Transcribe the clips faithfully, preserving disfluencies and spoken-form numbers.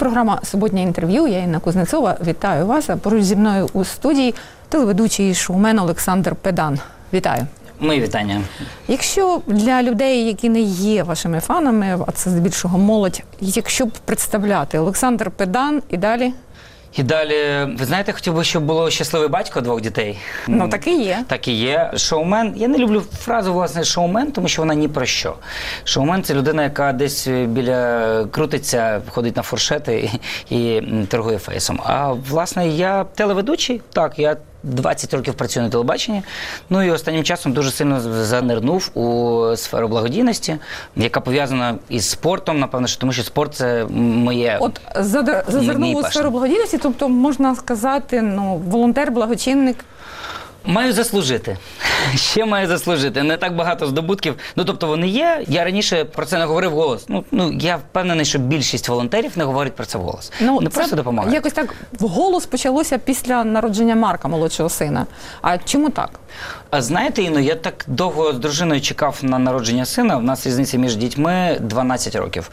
програма «Суботнє інтерв'ю». Я Інна Кузнецова. Вітаю вас. А поруч зі мною у студії телеведучий і шоумен Олександр Педан. Вітаю. Мої вітання. Якщо для людей, які не є вашими фанами, а це здебільшого молодь, якщо б представляти Олександр Педан і далі? І далі, ви знаєте, хотів би, щоб було щасливий батько двох дітей. Ну, так і є. Так і є. Шоумен. Я не люблю фразу, власне, шоумен, тому що вона ні про що. Шоумен – це людина, яка десь біля крутиться, ходить на фуршети і, і торгує фейсом. А, власне, я телеведучий. Так, я двадцять років працюю на телебаченні. Ну і останнім часом дуже сильно занирнув у сферу благодійності, яка пов'язана із спортом, напевно, що тому що спорт – це моє. От зазирнув у сферу благодійності, тобто можна сказати, ну, волонтер, благочинник. Маю заслужити. Ще маю заслужити. Не так багато здобутків. Ну, тобто вони є. Я раніше про це не говорив вголос. Ну, ну я впевнений, що більшість волонтерів не говорить про це вголос. Ну, не це просто допомагають. Якось так вголос почалося після народження Марка, молодшого сина. А чому так? А знаєте, Інно, я так довго з дружиною чекав на народження сина. У нас різниця між дітьми дванадцять років.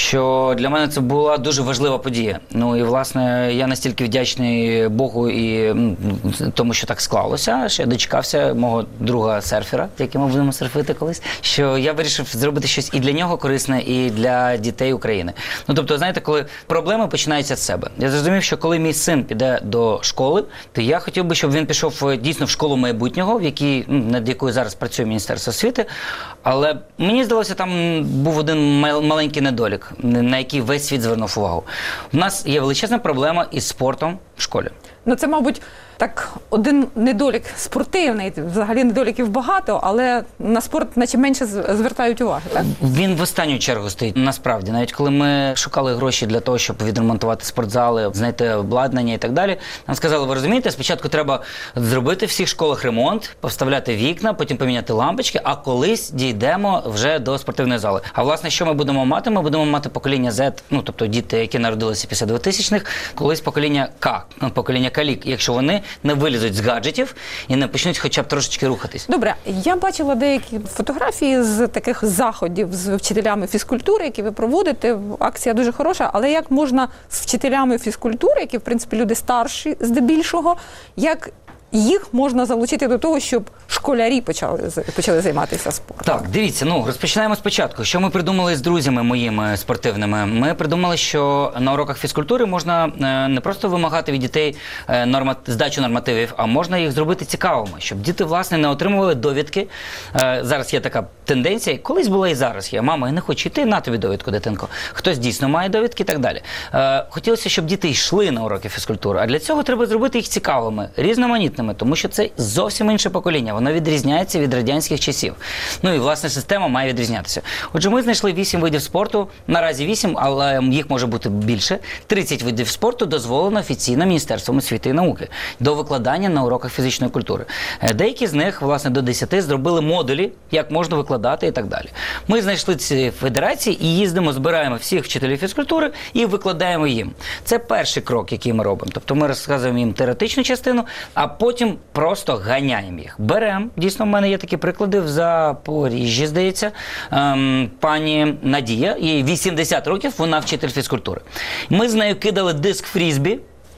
Що для мене це була дуже важлива подія. Ну і, власне, я настільки вдячний Богу і тому, що так склалося, що я дочекався мого друга серфера, яким ми будемо серфити колись, що я вирішив зробити щось і для нього корисне, і для дітей України. Ну, тобто, знаєте, коли проблеми починаються з себе. Я зрозумів, що коли мій син піде до школи, то я хотів би, щоб він пішов дійсно в школу майбутнього, в якій, над якою зараз працює Міністерство освіти, але мені здалося, там був один маленький недолік, на який весь світ звернув увагу. У нас є величезна проблема із спортом в школі. Ну, це, мабуть, так, один недолік спортивний, взагалі недоліків багато, але на спорт наче менше звертають увагу, так? Він в останню чергу стоїть, насправді. Навіть коли ми шукали гроші для того, щоб відремонтувати спортзали, знайти обладнання і так далі, нам сказали, ви розумієте, спочатку треба зробити в всіх школах ремонт, поставляти вікна, потім поміняти лампочки, а колись дійдемо вже до спортивної зали. А, власне, що ми будемо мати? Ми будемо мати покоління Z, ну, тобто діти, які народилися після двотисячних, колись покоління К, покоління калік, якщо вони не вилізуть з гаджетів і не почнуть хоча б трошечки рухатись. Добре, я бачила деякі фотографії з таких заходів з вчителями фізкультури, які ви проводите. Акція дуже хороша, але як можна з вчителями фізкультури, які, в принципі, люди старші здебільшого, як їх можна залучити до того, щоб школярі почали, почали займатися спортом? Так, дивіться, ну, розпочинаємо спочатку. Що ми придумали з друзями моїми спортивними? Ми придумали, що на уроках фізкультури можна не просто вимагати від дітей норма... здачу нормативів, а можна їх зробити цікавими, щоб діти, власне, не отримували довідки. Зараз є така тенденція, колись була і зараз є. Мама, я не хочу йти, на тобі довідку, дитинко. Хтось дійсно має довідки і так далі. Хотілося, щоб діти йшли на уроки фізкультури, а для цього треба зробити їх цікавими, різноманітними, тому що це зовсім інше покоління, воно відрізняється від радянських часів. Ну і, власне, система має відрізнятися. Отже, ми знайшли вісім видів спорту, наразі вісім, але їх може бути більше. тридцять видів спорту дозволено офіційно Міністерством освіти і науки до викладання на уроках фізичної культури. Деякі з них, власне, до десяти зробили модулі, як можна викладати і так далі. Ми знайшли ці федерації і їздимо, збираємо всіх вчителів фізкультури і викладаємо їм. Це перший крок, який ми робимо. Тобто ми розказуємо їм теоретичну частину, а потім просто ганяємо їх. Беремо, дійсно, в мене є такі приклади в Запоріжжі, здається, ем, пані Надія, їй вісімдесят років, вона вчитель фізкультури. Ми з нею кидали диск фрізбі.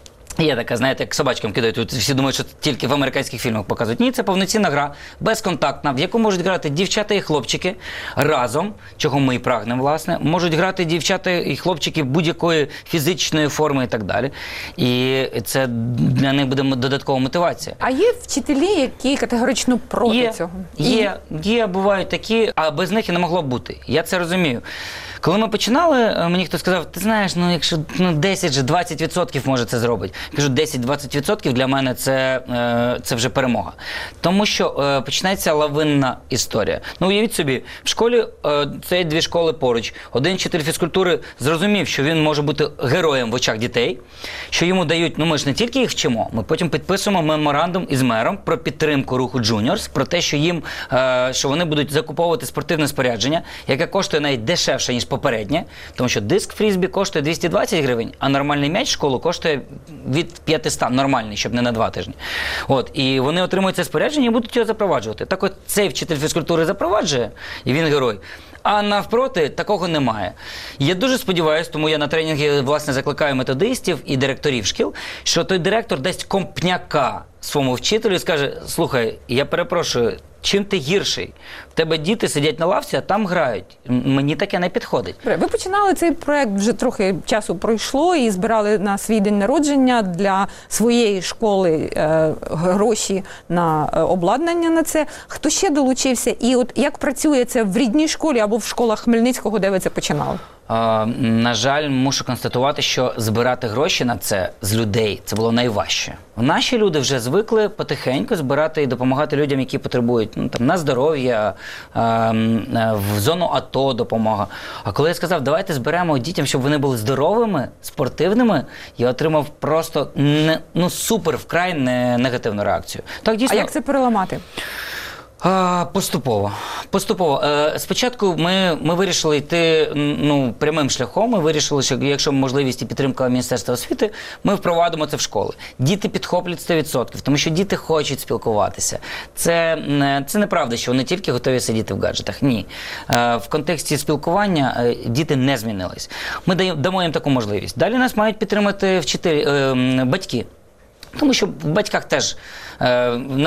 Є така, знаєте, як собачкам кидають, тут всі думають, що тільки в американських фільмах показують. Ні, це повноцінна гра, безконтактна, в яку можуть грати дівчата і хлопчики разом, чого ми і прагнемо, власне. Можуть грати дівчата і хлопчики будь-якої фізичної форми і так далі. І це для них буде додаткова мотивація. А є вчителі, які категорично проти є, цього? Є, є, бувають такі, а без них і не могло б бути. Я це розумію. Коли ми починали, мені хтось сказав, ти знаєш, ну якщо ну, десять-двадцять відсотків може це зробити. Я кажу, десять-двадцять відсотків для мене це, це вже перемога. Тому що починається лавинна історія. Ну, уявіть собі, в школі, це дві школи поруч. Один вчитель фізкультури зрозумів, що він може бути героєм в очах дітей, що йому дають, ну ми ж не тільки їх вчимо, ми потім підписуємо меморандум із мером про підтримку руху Джуніорс, про те, що їм, що вони будуть закуповувати спортивне спорядження, яке коштує навіть дешевше, ніж попереднє, тому що диск фрізбі коштує двісті двадцять гривень, а нормальний м'яч в школу коштує від п'ятисот, нормальний, щоб не на два тижні. От, і вони отримують це спорядження і будуть його запроваджувати. Так от цей вчитель фізкультури запроваджує, і він герой. А навпроти, такого немає. Я дуже сподіваюся, тому я на тренінги, власне, закликаю методистів і директорів шкіл, що той директор дасть компняка своєму вчителю і скаже: слухай, я перепрошую, чим ти гірший? В тебе діти сидять на лавці, а там грають. Мені таке не підходить. Ви починали цей проект, вже трохи часу пройшло, і збирали на свій день народження для своєї школи е, гроші на е, обладнання на це. Хто ще долучився? І от як працює це в рідній школі або в школах Хмельницького, де ви це починали? А, на жаль, мушу констатувати, що збирати гроші на це з людей – це було найважче. Наші люди вже звикли потихеньку збирати і допомагати людям, які потребують, ну, там, на здоров'я, а, в зону АТО допомога. А коли я сказав, давайте зберемо дітям, щоб вони були здоровими, спортивними, я отримав просто не, ну, супер вкрай не, негативну реакцію. Так, дійсно. А як це переламати? А, поступово. Поступово. Е, спочатку ми, ми вирішили йти ну, прямим шляхом. Ми вирішили, що якщо можливість і підтримка Міністерства освіти, ми впровадимо це в школи. Діти підхоплять сто відсотків, тому що діти хочуть спілкуватися. Це, це неправда, що вони тільки готові сидіти в гаджетах. Ні. Е, в контексті спілкування е, діти не змінились. Ми дамо їм таку можливість. Далі нас мають підтримати вчителі, е, батьки. Тому що в батьках теж е,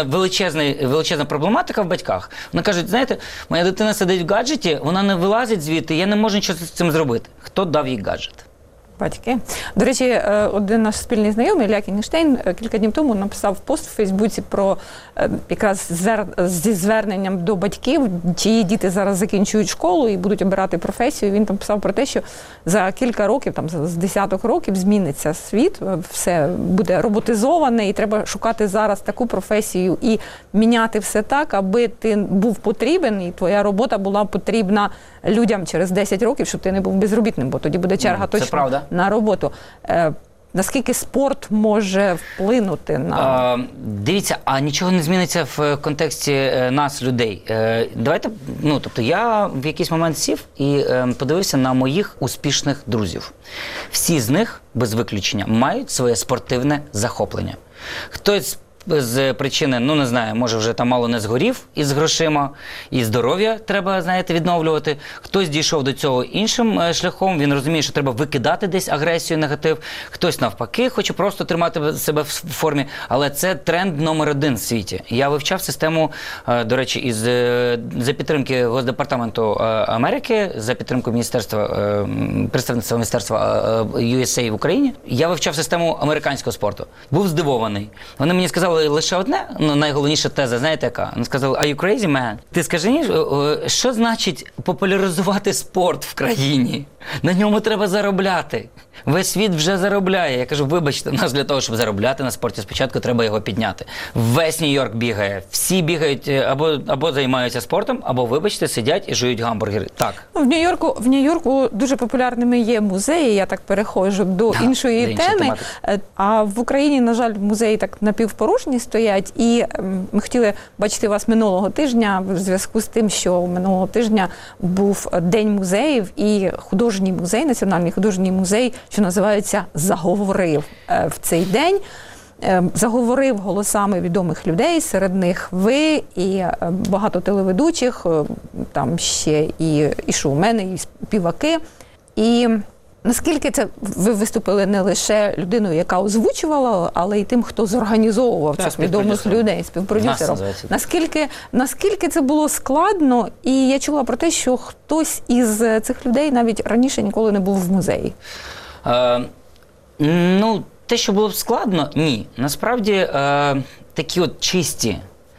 величезна проблематика в батьках. Вони кажуть, знаєте, моя дитина сидить в гаджеті, вона не вилазить звідти, я не можу нічого з цим зробити. Хто дав їй гаджет? Батьки. До речі, один наш спільний знайомий, Ілля Кінштейн, кілька днів тому написав пост в Фейсбуці про якраз звер... зі зверненням до батьків, чиї діти зараз закінчують школу і будуть обирати професію. Він там писав про те, що за кілька років, там з десяток років зміниться світ, все буде роботизоване і треба шукати зараз таку професію і міняти все так, аби ти був потрібен і твоя робота була потрібна людям через десять років, щоб ти не був безробітним, бо тоді буде черга точно правда. На роботу. Е, наскільки спорт може вплинути на... А, дивіться, а нічого не зміниться в контексті е, нас, людей. Е, давайте, ну, тобто я в якийсь момент сів і е, подивився на моїх успішних друзів. Всі з них, без виключення, мають своє спортивне захоплення. Хтось з причини, ну не знаю, може вже там мало не згорів із грошима, і здоров'я треба, знаєте, відновлювати. Хтось дійшов до цього іншим е, шляхом, він розуміє, що треба викидати десь агресію, негатив. Хтось навпаки хоче просто тримати себе в формі, але це тренд номер один в світі. Я вивчав систему, е, до речі, із е, за підтримки Госдепартаменту е, Америки, за підтримку міністерства, е, представництва міністерства е, ю ес ей в Україні. Я вивчав систему американського спорту. Був здивований. Вони мені сказали лише одне, ну, найголовніша теза, знаєте яка? Вони сказали, are you crazy, man? Ти скажи мені, що значить популяризувати спорт в країні? На ньому треба заробляти. Весь світ вже заробляє. Я кажу, вибачте, нас для того, щоб заробляти на спорті, спочатку треба його підняти. Весь Нью-Йорк бігає. Всі бігають або, або займаються спортом, або, вибачте, сидять і жують гамбургери. Так. В Нью-Йорку, в Нью-Йорку дуже популярними є музеї, я так переходжу до Да, іншої інші теми. тематики. А в Україні, на жаль, музеї так напівпорожні стоять. І ми хотіли бачити вас минулого тижня в зв'язку з тим, що минулого тижня був День музеїв і художній музей, Національний художній музей, що називається «Заговорив» в цей день. Заговорив голосами відомих людей, серед них ви і багато телеведучих, там ще і, і шоумени, і співаки. І наскільки це ви виступили не лише людиною, яка озвучувала, але й тим, хто зорганізовував Так, цих відомих людей, співпродюсером. Наскільки, наскільки це було складно? І я чула про те, що хтось із цих людей навіть раніше ніколи не був в музеї. Е, ну, те, що було б складно, ні. Насправді, е, такі от чисті,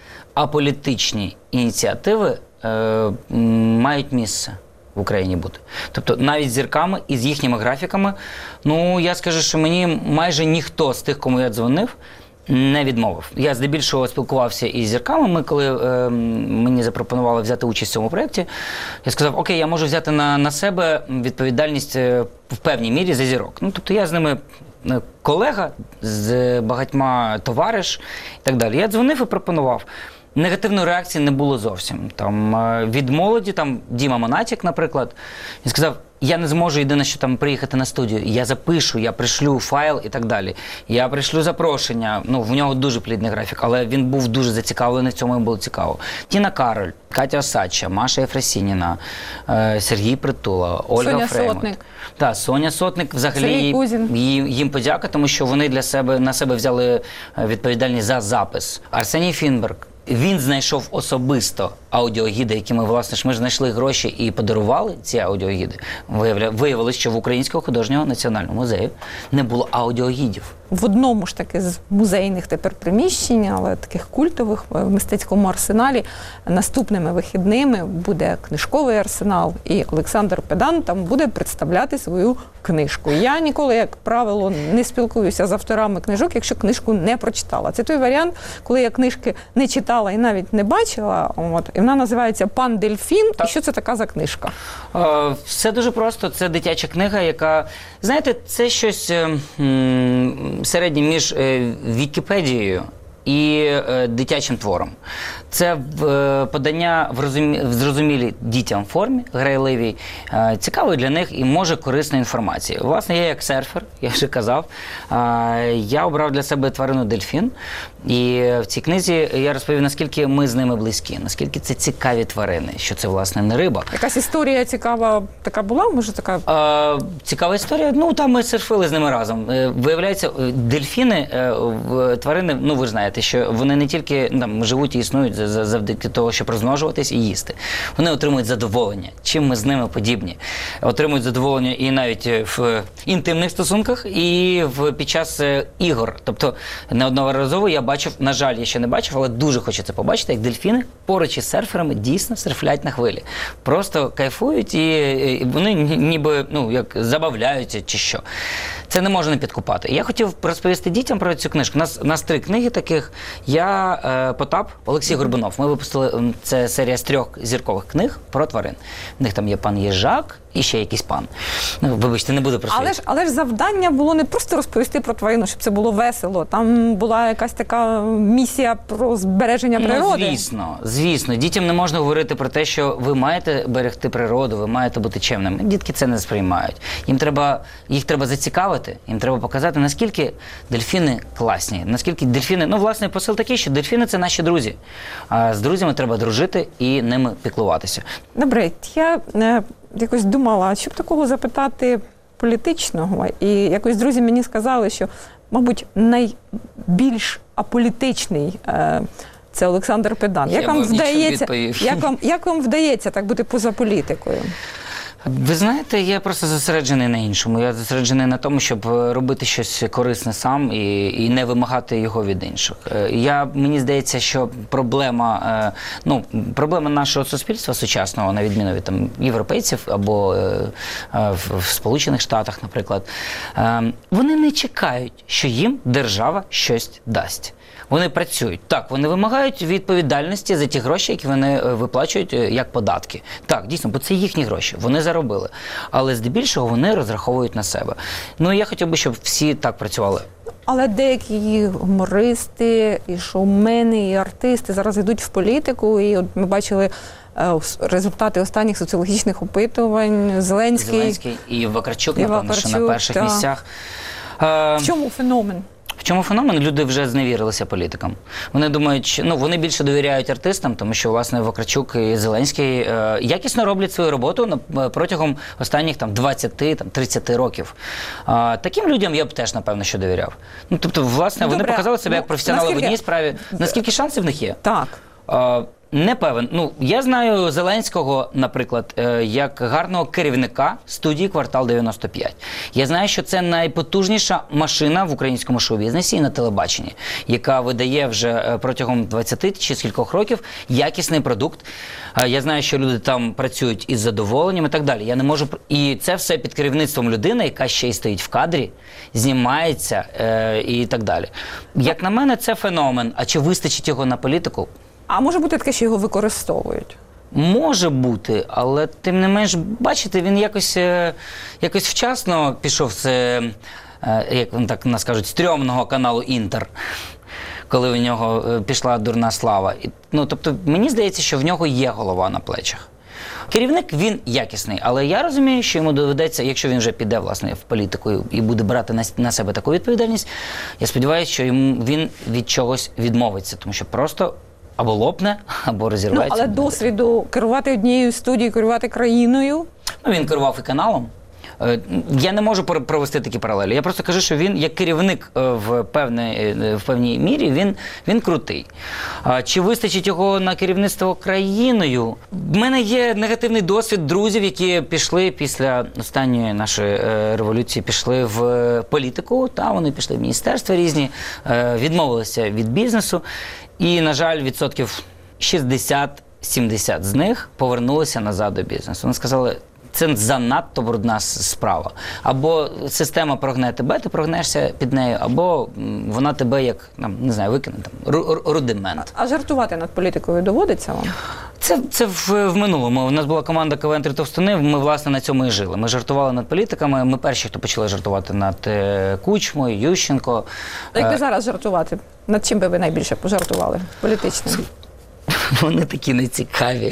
аполітичні ініціативи е, мають місце в Україні бути. Тобто навіть з зірками і з їхніми графіками, ну, я скажу, що мені майже ніхто з тих, кому я дзвонив, не відмовив. Я здебільшого спілкувався із зірками. Ми, коли е, мені запропонували взяти участь в цьому проєкті, я сказав, окей, я можу взяти на, на себе відповідальність в певній мірі за зірок. Ну, тобто я з ними колега, з багатьма товариш і так далі. Я дзвонив і пропонував. негативної реакції не було зовсім. Там, е, від молоді, там, Діма Монатік, наприклад, він сказав, я не зможу єдине, що там приїхати на студію. Я запишу, я пришлю файл і так далі. Я пришлю запрошення. Ну, в нього дуже плідний графік, але він був дуже зацікавлений, в цьому йому було цікаво. Тіна Кароль, Катя Осадча, Маша Єфросініна, е, Сергій Притула, Ольга Соня Фреймут. Сотник. Так, Соня Сотник, взагалі, Сергій Кузін. їм, їм подяка, тому що вони для себе, на себе взяли відповідальність за запис. Арсеній Фінберг, він знайшов особисто аудіогіди, які ми, власне, ж ми ж знайшли гроші і подарували ці аудіогіди. Виявля... Виявилось, що в Українського художнього національного музею не було аудіогідів. В одному ж таки з музейних тепер приміщень, але таких культових в мистецькому арсеналі, наступними вихідними буде книжковий арсенал, і Олександр Педан там буде представляти свою книжку. Я ніколи, як правило, не спілкуюся з авторами книжок, якщо книжку не прочитала. Це той варіант, коли я книжки не читала і навіть не бачила, от, і вона називається «Пан Дельфін». Так. І що це така за книжка? Е, Все дуже просто. Це дитяча книга, яка, знаєте, це щось е, м, середнє між е, Вікіпедією і е, дитячим твором. Це в, е, подання в, розумі, в зрозумілій дітям формі, грайливій, е, цікавої для них і може корисної інформації. Власне, я як серфер, я вже казав, е, я обрав для себе тварину дельфін. І в цій книзі я розповів, наскільки ми з ними близькі, наскільки це цікаві тварини, що це, власне, не риба. Якась історія цікава така була? Може, така? Е, цікава історія. Ну, там ми серфили з ними разом. Е, виявляється, е, дельфіни, е, в- тварини, ну, ви ж знаєте, що вони не тільки там, живуть і існують за- за- завдяки того, щоб розмножуватись і їсти. Вони отримують задоволення. Чим ми з ними подібні? Отримують задоволення і навіть е, в інтимних стосунках, і в, під час е, ігор. Тобто, неодноразово я бачив, на жаль, я ще не бачив, але дуже хочу це побачити, як дельфіни поруч із серферами дійсно серфлять на хвилі. Просто кайфують і, і вони ні- ніби, ну, як забавляються чи що. Це не можна не підкупати. Я хотів розповісти дітям про цю книжку. У нас, у нас три книги таких. Я, е, Потап, Олексій Горбунов. Ми випустили, м, це серія з трьох зіркових книг про тварин. В них там є пан Їжак і ще якийсь пан. Ну, вибачте, не буду про Але ж, але ж завдання було не просто розповісти про тварину, щоб це було весело. Там була якась така місія про збереження природи. Ну, звісно, звісно. Дітям не можна говорити про те, що ви маєте берегти природу, ви маєте бути чемними. Дітки це не сприймають. Їм треба, їх треба зацікавити, їм треба показати, наскільки дельфіни класні, наскільки дельфіни, ну, власне, посил такий, що дельфіни – це наші друзі. А з друзями треба дружити і ними піклуватися. Добре, я е, якось думала, щоб такого запитати політичного. І якось друзі мені сказали, що, мабуть, найбільш аполітичний е, це Олександр Педан. Я Як вам б нічого вдається, відповів. як вам, як вам вдається так бути поза політикою? Ви знаєте, я просто зосереджений на іншому. Я зосереджений на тому, щоб е, робити щось корисне сам і, і не вимагати його від інших. Е, Я, мені здається, що проблема, е, ну, проблема нашого суспільства сучасного, на відміну від там, європейців або е, е, в, в Сполучених Штатах, наприклад, е, вони не чекають, що їм держава щось дасть. Вони працюють. Так, вони вимагають відповідальності за ті гроші, які вони е, виплачують е, як податки. Так, дійсно, бо це їхні гроші, вони заробили. Але здебільшого вони розраховують на себе. Ну, я хотів би, щоб всі так працювали. Але деякі гумористи, і шоумени, і артисти зараз йдуть в політику, і от ми бачили е, результати останніх соціологічних опитувань. Зеленський. Зеленський і Вакарчук, І напевно, що на Вакарчук, перших так. місцях. Е, В чому феномен? В чому феномен? Люди вже зневірилися політикам. Вони думають, що- ну, вони більше довіряють артистам, тому що, власне, Вакарчук і Зеленський е, якісно роблять свою роботу на- протягом останніх там, двадцять-тридцять років. Е, таким людям я б теж, напевно, що довіряв. Ну, тобто, власне, вони Добре, показали себе ну, як професіонали в наскільки- одній справі. Наскільки шансів в них є? Так. Е, Не певен. Ну, я знаю Зеленського, наприклад, е, як гарного керівника студії «Квартал дев'яносто п'ять». Я знаю, що це найпотужніша машина в українському шоу-бізнесі і на телебаченні, яка видає вже е, протягом двадцяти чи скількох років якісний продукт. Е, Я знаю, що люди там працюють із задоволенням і так далі. Я не можу... пр- І це все під керівництвом людини, яка ще й стоїть в кадрі, знімається е, і так далі. Як на мене, це феномен. А чи вистачить його на політику? А може бути таке, що його використовують? Може бути, але тим не менш, бачите, він якось, е, якось вчасно пішов з, е, як вони так нас кажуть, стрьомного каналу «Інтер». коли в нього е, пішла дурна слава. І, ну, тобто, мені здається, що в нього є голова на плечах. Керівник, він якісний, але я розумію, що йому доведеться, якщо він вже піде, власне, в політику і буде брати на, на себе таку відповідальність, я сподіваюся, що йому, він від чогось відмовиться, тому що просто або лопне, або розірветься. Ну, але досвіду керувати однією студією, керувати країною. Ну, він керував і каналом. Я не можу провести такі паралелі. Я просто кажу, що він як керівник в певній, в певній мірі, він, він крутий. Чи вистачить його на керівництво країною? В мене є негативний досвід друзів, які пішли після останньої нашої революції, пішли в політику, та вони пішли в міністерства різні, відмовилися від бізнесу. І, на жаль, відсотків шістдесят-сімдесят з них повернулися назад до бізнесу. Вони сказали, це занадто брудна справа. Або система прогне тебе, ти прогнешся під нею, або вона тебе як, не знаю, викине, там, рудимент. А жартувати над політикою доводиться вам? Це, це в, в минулому. У нас була команда КВН «Три товстуни», ми, власне, на цьому і жили. Ми жартували над політиками, ми перші, хто почали жартувати над Кучмою, Ющенко. А якби зараз жартувати, над чим би ви найбільше пожартували політичним? Вони такі нецікаві.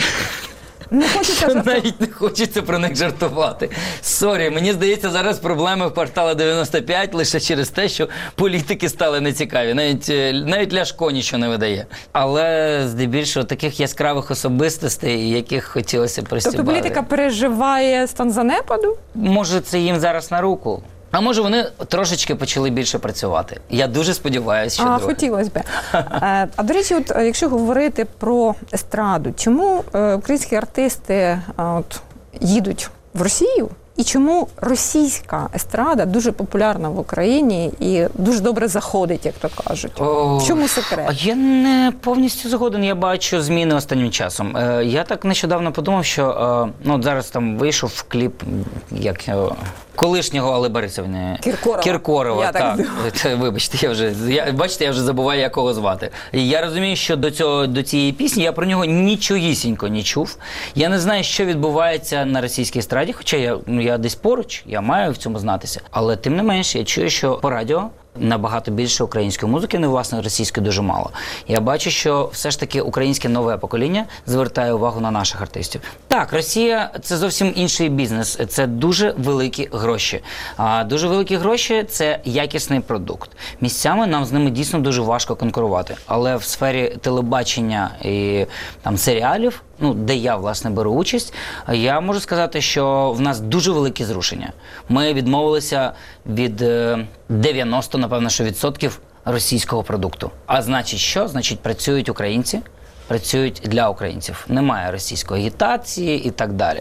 Не хочеться жартувати. Навіть не хочеться про них жартувати. Сорі, мені здається, зараз проблеми в кварталі дев'яносто п'ять лише через те, що політики стали нецікаві. Навіть, навіть Ляшко нічого не видає. Але, здебільшого, таких яскравих особистостей, яких хотілося пристібати. Тобто політика переживає стан занепаду? Може, це їм зараз на руку. А може, вони трошечки почали більше працювати. Я дуже сподіваюся, що А, друге. хотілося б. А, до речі, от, якщо говорити про естраду, чому е, українські артисти от, їдуть в Росію? І чому російська естрада дуже популярна в Україні і дуже добре заходить, як то кажуть? О, в чому секрет? А я не повністю згоден, я бачу зміни останнім часом. Е, я так нещодавно подумав, що е, ну, от зараз там вийшов кліп, як його, колишнього Алли Борисівни. Кіркорова. Кіркорова, Я так так. Це, вибачте, я вже, я, бачите, я вже забуваю, як кого звати. І я розумію, що до, цього, до цієї пісні я про нього нічогісінько не чув. Я не знаю, що відбувається на російській естраді, хоча я, ну, я десь поруч, я маю в цьому знатися. Але тим не менш, я чую, що по радіо набагато більше української музики, не власне російської дуже мало. Я бачу, що все ж таки українське нове покоління звертає увагу на наших артистів. Так, Росія – це зовсім інший бізнес, це дуже великі гроші. А дуже великі гроші – це якісний продукт. Місцями нам з ними дійсно дуже важко конкурувати. Але в сфері телебачення і там серіалів, ну, де я, власне, беру участь, я можу сказати, що в нас дуже великі зрушення. Ми відмовилися від дев'яносто, напевно, що відсотків російського продукту. А значить що? Значить, працюють українці, працюють для українців. Немає російської агітації і так далі.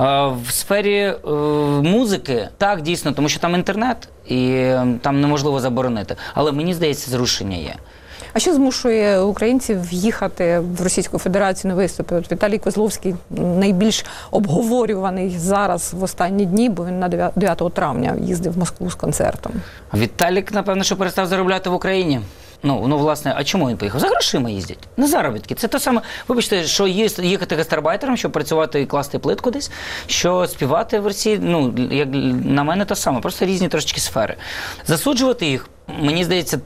В сфері е, музики, так, дійсно, тому що там інтернет, і там неможливо заборонити. Але мені здається, зрушення є. А що змушує українців їхати в Російську Федерацію на виступи? От Віталій Козловський найбільш обговорюваний зараз в останні дні, бо він на дев'ятого травня їздив в Москву з концертом. Віталік, напевно, що перестав заробляти в Україні. Ну, ну, власне, а чому він поїхав? За грошима їздять, на заробітки. Це те саме, вибачте, що їхати гастарбайтером, щоб працювати і класти плитку десь, що співати в Росії, ну, як на мене, те саме, просто різні трошечки сфери. Засуджувати їх, мені здається,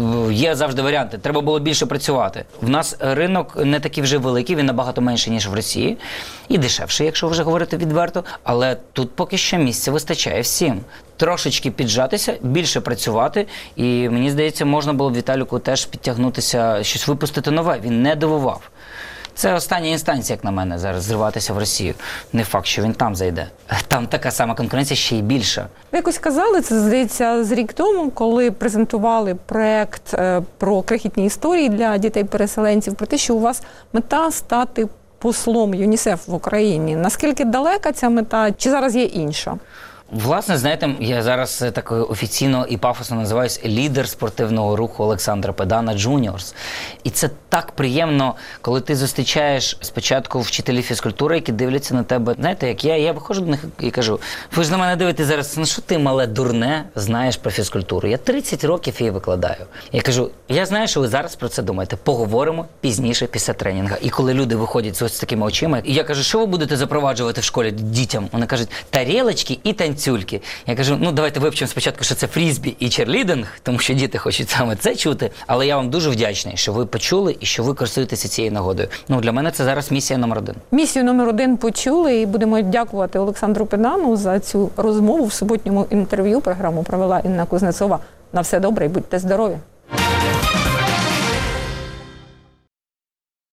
є завжди варіанти. Треба було більше працювати. В нас ринок не такий вже великий, він набагато менший, ніж в Росії. І дешевший, якщо вже говорити відверто. Але тут поки що місця вистачає всім. Трошечки піджатися, більше працювати. І мені здається, можна було б Віталіку теж підтягнутися, щось випустити нове. Він не дивував. Це остання інстанція, як на мене, зараз зриватися в Росію. Не факт, що він там зайде. Там така сама конкуренція, ще й більша. Ви якось казали, це, здається, з рік тому, коли презентували проект про крихітні історії для дітей-переселенців, про те, що у вас мета стати послом ЮНІСЕФ в Україні. Наскільки далека ця мета, чи зараз є інша? Власне, знаєте, я зараз так офіційно і пафосно називаюсь лідер спортивного руху Олександра Педана Джуніорс. І це так приємно, коли ти зустрічаєш спочатку вчителів фізкультури, які дивляться на тебе. Знаєте, як я, я виходжу до них і кажу, ви ж на мене дивитесь зараз, ну що ти, мале дурне, знаєш про фізкультуру? Я тридцять років її викладаю. Я кажу, я знаю, що ви зараз про це думаєте. Поговоримо пізніше, після тренінгу. І коли люди виходять з ось такими очима, і я кажу, що ви будете запроваджувати в школі дітям? Вони кажуть, тарілочки і танці. танцюльки. Я кажу, ну давайте вивчимо спочатку, що це фрізбі і черлідинг, тому що діти хочуть саме це чути. Але я вам дуже вдячний, що ви почули і що ви користуєтеся цією нагодою. Ну, для мене це зараз місія номер один. Місію номер один почули, і будемо дякувати Олександру Педану за цю розмову в суботньому інтерв'ю. Програму провела Інна Кузнецова. На все добре і будьте здорові!